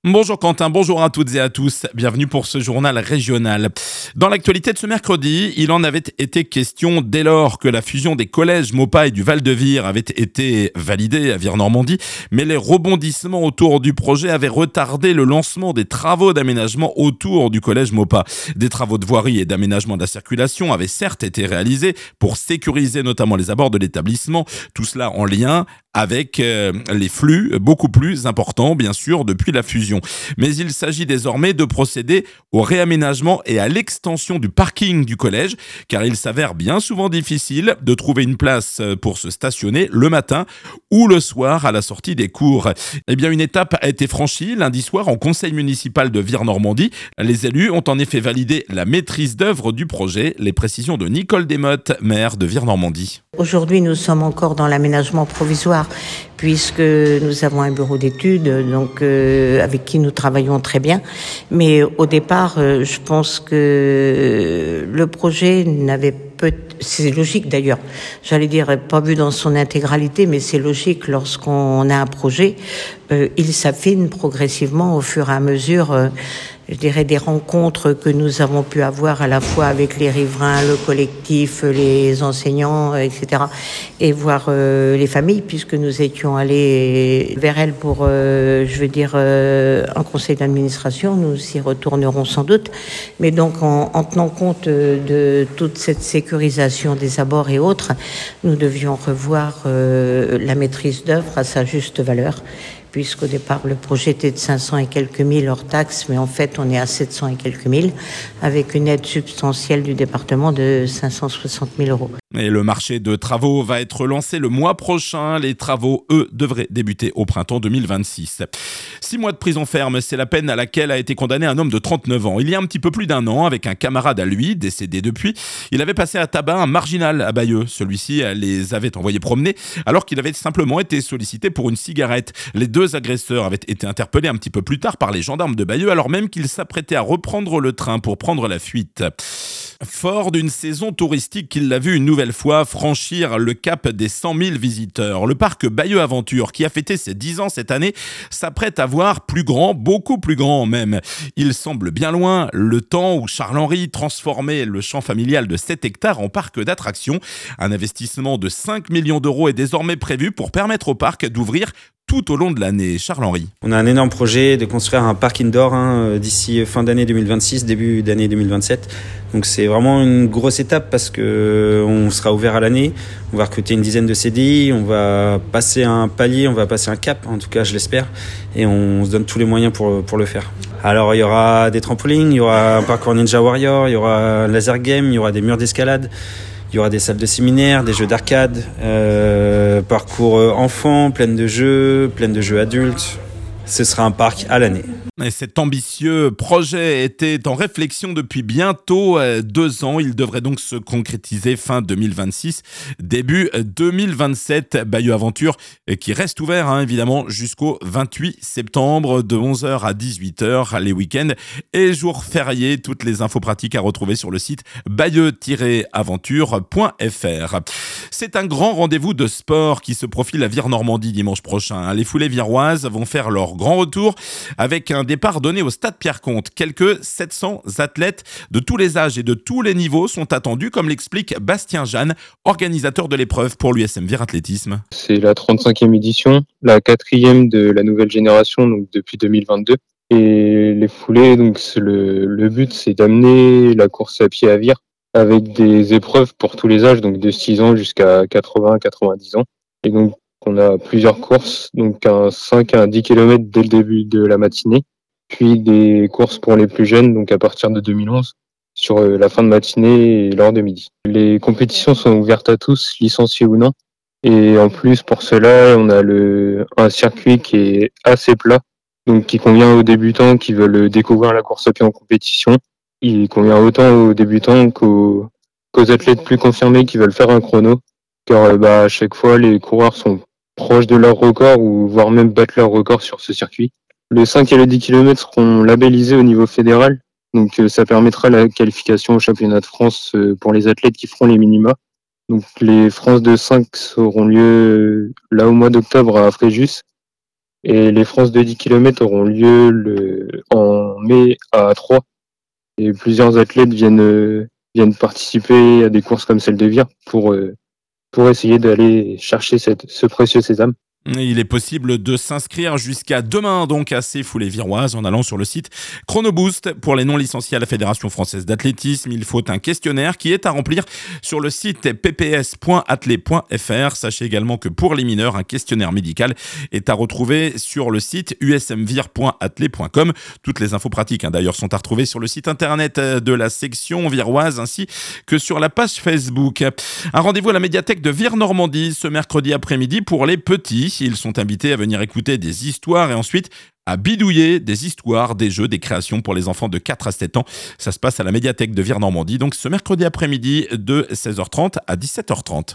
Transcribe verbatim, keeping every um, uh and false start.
Bonjour Quentin, bonjour à toutes et à tous, bienvenue pour ce journal régional. Dans l'actualité de ce mercredi, il en avait été question dès lors que la fusion des collèges Maupas et du Val-de-Vire avait été validée à Vire-Normandie, mais les rebondissements autour du projet avaient retardé le lancement des travaux d'aménagement autour du collège Maupas. Des travaux de voirie et d'aménagement de la circulation avaient certes été réalisés pour sécuriser notamment les abords de l'établissement, tout cela en lien avec euh, les flux beaucoup plus importants, bien sûr, depuis la fusion. Mais il s'agit désormais de procéder au réaménagement et à l'extension du parking du collège, car il s'avère bien souvent difficile de trouver une place pour se stationner le matin ou le soir à la sortie des cours. Eh bien, une étape a été franchie lundi soir en conseil municipal de Vire-Normandie. Les élus ont en effet validé la maîtrise d'œuvre du projet. Les précisions de Nicole Desmottes, maire de Vire-Normandie. Aujourd'hui, nous sommes encore dans l'aménagement provisoire puisque nous avons un bureau d'études donc euh, avec qui nous travaillons très bien. Mais au départ, euh, je pense que le projet n'avait peut c'est logique d'ailleurs, j'allais dire pas vu dans son intégralité, mais c'est logique lorsqu'on a un projet, euh, il s'affine progressivement au fur et à mesure euh, je dirais des rencontres que nous avons pu avoir à la fois avec les riverains, le collectif, les enseignants, et cetera. Et voir euh, les familles, puisque nous étions allés vers elles pour, euh, je veux dire, euh, un conseil d'administration. Nous y retournerons sans doute. Mais donc, en, en tenant compte de toute cette sécurisation des abords et autres, nous devions revoir euh, la maîtrise d'œuvre à sa juste valeur, puisqu'au départ, le projet était de cinq cents et quelques mille hors taxes, mais en fait, on est à sept cents et quelques mille, avec une aide substantielle du département de cinq cent soixante mille euros. Et le marché de travaux va être lancé le mois prochain. Les travaux, eux, devraient débuter au printemps deux mille vingt-six. Six mois de prison ferme, c'est la peine à laquelle a été condamné un homme de trente-neuf ans. Il y a un petit peu plus d'un an, avec un camarade à lui, décédé depuis, il avait passé à tabac un marginal à Bayeux. Celui-ci les avait envoyés promener alors qu'il avait simplement été sollicité pour une cigarette. Les deux agresseurs avaient été interpellés un petit peu plus tard par les gendarmes de Bayeux, alors même qu'ils s'apprêtaient à reprendre le train pour prendre la fuite. Fort d'une saison touristique qu'il l'a vu une nouvelle fois franchir le cap des cent mille visiteurs, le parc Bayeux Aventure, qui a fêté ses dix ans cette année, s'apprête à voir plus grand, beaucoup plus grand même. Il semble bien loin le temps où Charles-Henri transformait le champ familial de sept hectares en parc d'attractions. Un investissement de cinq millions d'euros est désormais prévu pour permettre au parc d'ouvrir tout au long de l'année. Charles-Henri. On a un énorme projet de construire un parc indoor hein, d'ici fin d'année deux mille vingt-six, début d'année deux mille vingt-sept. Donc c'est vraiment une grosse étape parce que on sera ouvert à l'année. On va recruter une dizaine de C D I, on va passer un palier, on va passer un cap, en tout cas je l'espère, et on se donne tous les moyens pour, pour le faire. Alors il y aura des trampolines, il y aura un parcours Ninja Warrior, il y aura un laser game, il y aura des murs d'escalade. Il y aura des salles de séminaire, des jeux d'arcade, euh, parcours enfants, pleine de jeux, pleine de jeux adultes. Ce sera un parc à l'année. Et cet ambitieux projet était en réflexion depuis bientôt deux ans. Il devrait donc se concrétiser fin deux mille vingt-six, début deux mille vingt-sept. Bayeux Aventure qui reste ouvert hein, évidemment jusqu'au vingt-huit septembre de onze heures à dix-huit heures les week-ends et jours fériés. Toutes les infos pratiques à retrouver sur le site bayeux tiret aventure point f r. C'est un grand rendez-vous de sport qui se profile à Vire-Normandie dimanche prochain. Les foulées viroises vont faire leur grand retour avec un départ donné au stade Pierre-Comte. Quelques sept cents athlètes de tous les âges et de tous les niveaux sont attendus, comme l'explique Bastien Jeanne, organisateur de l'épreuve pour l'U S M Vire Athlétisme. C'est la trente-cinquième édition, la quatrième de la nouvelle génération, donc depuis deux mille vingt-deux. Et les foulées, donc c'est le, le but, c'est d'amener la course à pied à Vire avec des épreuves pour tous les âges, donc de six ans jusqu'à quatre-vingts à quatre-vingt-dix ans. Et donc on a plusieurs courses, donc un cinq à dix kilomètres dès le début de la matinée, puis des courses pour les plus jeunes, donc à partir de deux mille onze, sur la fin de matinée et l'heure de midi. Les compétitions sont ouvertes à tous, licenciés ou non, et en plus pour cela, on a le, un circuit qui est assez plat, donc qui convient aux débutants qui veulent découvrir la course à pied en compétition. Il convient autant aux débutants qu'aux, qu'aux athlètes plus confirmés qui veulent faire un chrono, car bah, à chaque fois, les coureurs sont proches de leur record ou voire même battre leur record sur ce circuit. Le cinq et le dix kilomètres seront labellisés au niveau fédéral, donc euh, ça permettra la qualification au championnat de France euh, pour les athlètes qui feront les minima. Donc les France de cinq auront lieu euh, là au mois d'octobre à Fréjus Et les France de dix kilomètres auront lieu le, en mai à Troyes. Et plusieurs athlètes viennent, euh, viennent participer à des courses comme celle de Vire pour, euh, pour essayer d'aller chercher cette, ce précieux sésame. Il est possible de s'inscrire jusqu'à demain donc à ces foulées viroises en allant sur le site Chronoboost. Pour les non licenciés à la Fédération française d'athlétisme, il faut un questionnaire qui est à remplir sur le site p p s point athlé point f r. Sachez également que pour les mineurs, un questionnaire médical est à retrouver sur le site u s m vir point athlé point com. Toutes les infos pratiques hein, d'ailleurs sont à retrouver sur le site internet de la section viroise ainsi que sur la page Facebook. Un rendez-vous à la médiathèque de Vire-Normandie ce mercredi après-midi pour les petits. Ils sont invités à venir écouter des histoires et ensuite à bidouiller des histoires, des jeux, des créations pour les enfants de quatre à sept ans. Ça se passe à la médiathèque de Vire-Normandie, donc ce mercredi après-midi de seize heures trente à dix-sept heures trente.